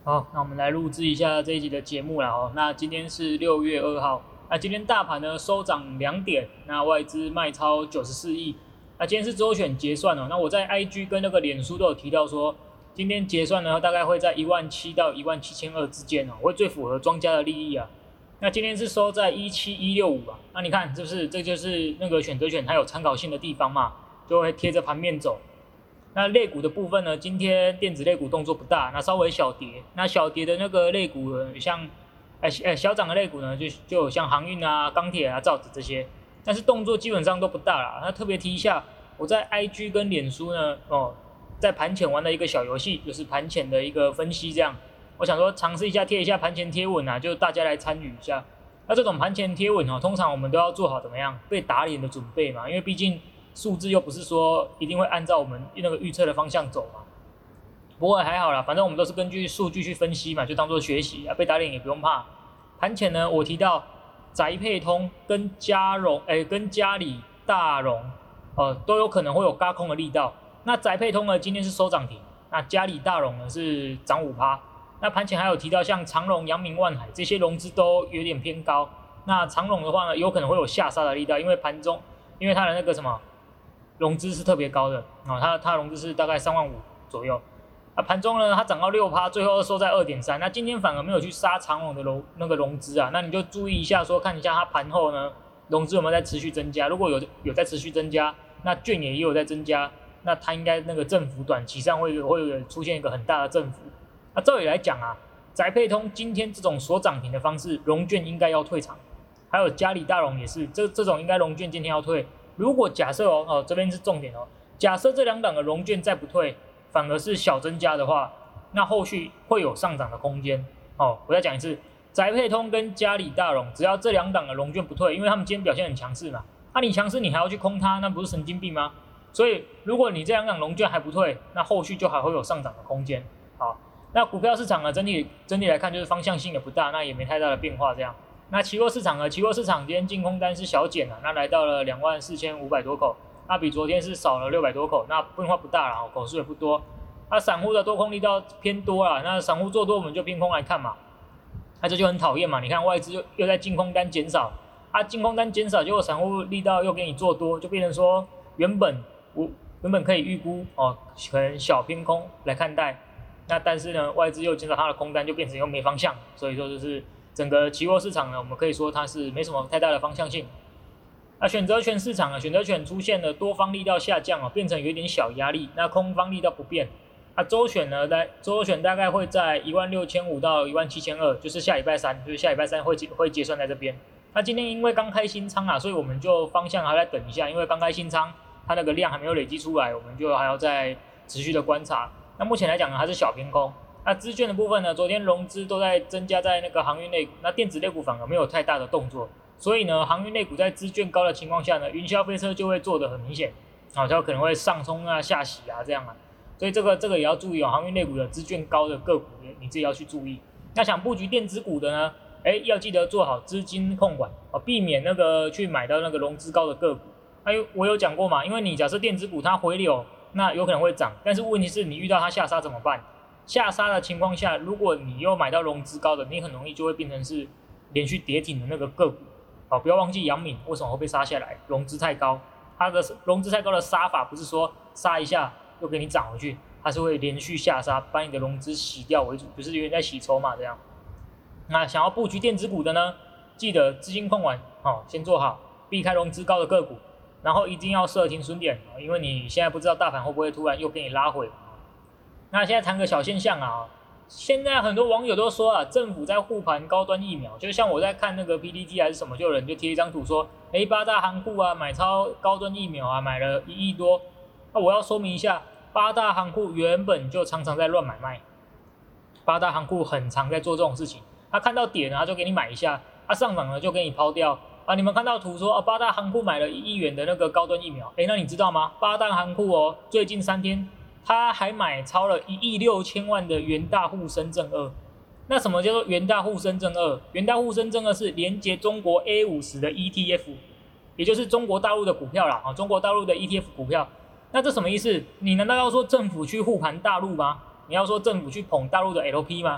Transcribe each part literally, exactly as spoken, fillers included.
好，那我们来录制一下这一集的节目啦哦。那今天是六月二号，那今天大盘呢收涨两点，那外资卖超九十四亿。那今天是周选结算哦。那我在 I G 跟那个脸书都有提到说，今天结算呢大概会在一万七到一万七千二之间哦，会最符合庄家的利益啊。那今天是收在一七一六五啊。那你看，是不是这就是那个选择权它有参考性的地方嘛？就会贴着盘面走。那类股的部分呢？今天电子类股动作不大，那稍微小跌。那小跌的那个类股，像，哎、欸、哎、欸、小涨的类股呢，就就有像航运啊、钢铁啊、造纸这些，但是动作基本上都不大啦。那特别提一下，我在 I G 跟脸书呢，哦，在盘前玩的一个小游戏，就是盘前的一个分析，这样。我想说尝试一下贴一下盘前贴文啊，就大家来参与一下。那这种盘前贴文哦，通常我们都要做好怎么样被打脸的准备嘛，因为毕竟。数字又不是说一定会按照我们那个预测的方向走嘛，不过还好啦，反正我们都是根据数据去分析嘛，就当做学习啊，被打脸也不用怕。盘前呢，我提到宅配通跟嘉荣，哎、欸，跟嘉里大荣，呃，都有可能会有轧空的力道。那宅配通呢，今天是收涨停，那嘉里大荣呢是涨 百分之五。那盘前还有提到像长荣、阳明、万海这些融资都有点偏高。那长荣的话呢，有可能会有下杀的力道，因为盘中因为它的那个什么。融资是特别高的哦，它它融资是大概三万五左右，啊盘中呢它涨到 百分之六， 最后收在 二点三， 那今天反而没有去杀长荣的融那个融资啊，那你就注意一下说看一下它盘后呢融资有没有在持续增加，如果有有在持续增加，那券也也有在增加，那它应该那个振幅短期上会会有出现一个很大的振幅。那照理来讲啊，宅配通今天这种锁涨停的方式，融券应该要退场，还有嘉里大荣也是，这这种应该融券今天要退。如果假设哦，哦这边是重点哦，假设这两档的融券再不退，反而是小增加的话，那后续会有上涨的空间哦。我再讲一次，宅配通跟嘉里大荣，只要这两档的融券不退，因为他们今天表现很强势嘛，那、啊、你强势你还要去空它，那不是神经病吗？所以如果你这两档融券还不退，那后续就还会有上涨的空间。好，那股票市场呢，整体整体来看就是方向性的不大，那也没太大的变化这样。那期货市场呢？期货市场今天净空单是小减了，那来到了两万四千五百多口，那比昨天是少了六百多口，那变化不大啦，口数也不多。那散户的多空力道偏多啦，那散户做多我们就偏空来看嘛，那这就很讨厌嘛。你看外资又又在净空单减少，啊净空单减少，结果散户力道又给你做多，就变成说原本我原本可以预估哦，可能小偏空来看待，那但是呢外资又减少它的空单，就变成又没方向，所以说就是。整个期货市场呢，我们可以说它是没什么太大的方向性。那选择权市场啊，选择权出现了多方力道下降啊，变成有点小压力。那空方力道不变。那周选呢，在周选大概会在一万六千五到一万七千二，就是下礼拜三，就是下礼拜三会结会结算在这边。那今天因为刚开新仓啊，所以我们就方向还在等一下，因为刚开新仓，它那个量还没有累积出来，我们就还要再持续的观察。那目前来讲呢，它是小偏空。那资券的部分呢？昨天融资都在增加在那个航运类股，那电子类股反而没有太大的动作，所以呢，航运类股在资券高的情况下呢，云霄飞车就会做得很明显，啊，它可能会上冲啊、下洗啊这样啊，所以这个这个也要注意哦，航运类股的资券高的个股，你自己要去注意。那想布局电子股的呢，哎，要记得做好资金控管啊，避免那个去买到那个融资高的个股。哎，我有讲过嘛，因为你假设电子股它回流，那有可能会涨，但是问题是你遇到它下杀怎么办？下杀的情况下，如果你又买到融资高的，你很容易就会变成是连续跌停的那个个股。好，不要忘记阳明为什么会被杀下来，融资太高。它的融资太高的杀法不是说杀一下又给你涨回去，它是会连续下杀，把你的融资洗掉为主，就是有点在洗筹码这样。那想要布局电子股的呢，记得资金控管好，先做好，避开融资高的个股，然后一定要设停损点，因为你现在不知道大盘会不会突然又给你拉回。那现在谈个小现象啊，现在很多网友都说啊，政府在护盘高端疫苗，就像我在看那个 P T T 还是什么，就有人就贴一张图说，哎，八大行库啊买超高端疫苗啊，买了一亿多。那我要说明一下，八大行库原本就常常在乱买卖，八大行库很常在做这种事情。他看到跌呢，他就给你买一下，他上涨了就给你抛掉。啊，你们看到图说啊，八大行库买了一亿元的那个高端疫苗，哎，那你知道吗？八大行库哦，最近三天。他还买超了一亿六千万的元大沪深圳二，那什么叫做元大沪深圳二？元大沪深圳二是连接中国 A 五十 的 E T F， 也就是中国大陆的股票啦，啊，中国大陆的 E T F 股票。那这什么意思？你难道要说政府去护盘大陆吗？你要说政府去捧大陆的 L P 吗？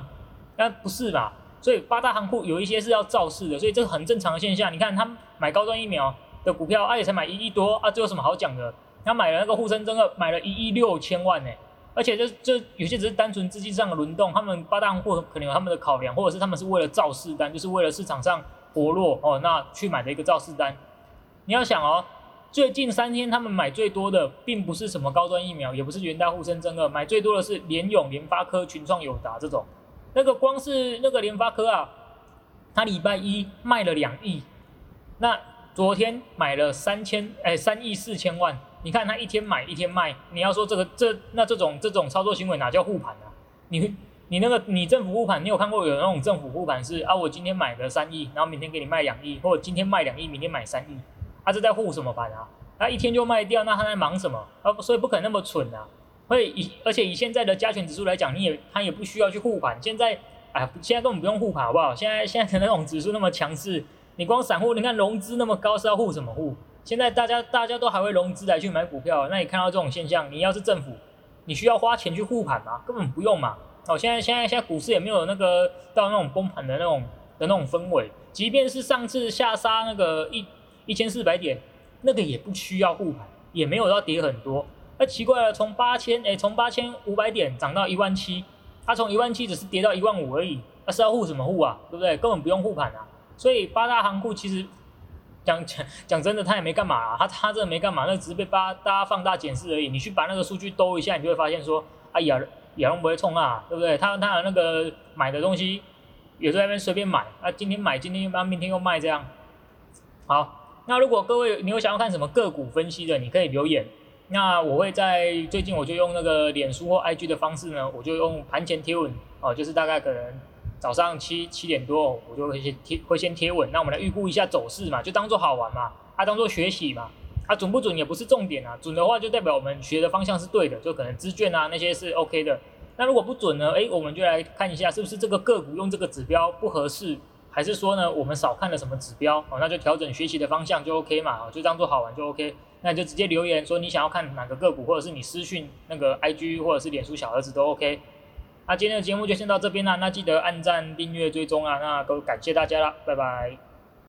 但不是吧？所以八大行库有一些是要造势的，所以这个很正常的现象。你看他买高端疫苗的股票，啊也才买一亿多啊，这有什么好讲的？他买了那个沪深真二，买了一亿六千万呢、欸，而且这这有些只是单纯资金上的轮动，他们八大行库可能有他们的考量，或者是他们是为了造势单，就是为了市场上活络哦，那去买的一个造势单。你要想哦，最近三天他们买最多的，并不是什么高端疫苗，也不是元大、沪深真二，买最多的是联咏、联发科、群创、友达这种。那个光是那个联发科啊，他礼拜一卖了两亿，那昨天买了三千，哎，三亿四千万。你看他一天买一天卖，你要说这个这那这种这种操作行为哪叫护盘啊？你你那个你政府护盘，你有看过有那种政府护盘是啊，我今天买了三亿，然后明天给你卖两亿，或者今天卖两亿，明天买三亿，他、啊、这在护什么盘啊？他一天就卖掉，那他在忙什么？啊，所以不可能那么蠢啊！会以而且以现在的加权指数来讲，你也他也不需要去护盘。现在哎，现在根本不用护盘，好不好？现在现在的那种指数那么强势，你光散户，你看融资那么高，是要护什么护？现在大家大家都还会融资来去买股票，那你看到这种现象，你要是政府，你需要花钱去护盘吗？根本不用嘛。哦，现在现在现在股市也没有那个到那种崩盘的那种的那种氛围，即便是上次下杀那个一一千四百点，那个也不需要护盘，也没有到跌很多。那奇怪了，从八千哎，从八千五百点涨到一万七，它从一万七只是跌到一万五而已，那是要护什么护啊？对不对？根本不用护盘啊。所以八大行库其实讲讲讲真的，他也没干嘛啊，他他真的没干嘛，那只是被八大家放大检视而已。你去把那个数据兜一下，你就会发现说，哎呀，亚龙不会冲啊，对不对？他他的那个买的东西，有时候在那边随便买，啊，今天买，今天又明天又卖这样。好，那如果各位你有想要看什么个股分析的，你可以留言。那我会在最近我就用那个脸书或 I G 的方式呢，我就用盘前贴文哦，就是大概可能早上七七点多，我就会先贴会先贴文。那我们来预估一下走势嘛，就当做好玩嘛，啊当做学习嘛，啊准不准也不是重点啊，准的话就代表我们学的方向是对的，就可能资券啊那些是 OK 的。那如果不准呢，哎，我们就来看一下是不是这个个股用这个指标不合适，还是说呢我们少看了什么指标哦，那就调整学习的方向就 OK 嘛，哦，就当做好玩就 OK。那你就直接留言说你想要看哪个个股，或者是你私讯那个 I G 或者是脸书小儿子都 OK。那今天的节目就先到这边啦，那记得按赞、订阅、追踪啊，那都感谢大家啦，拜拜。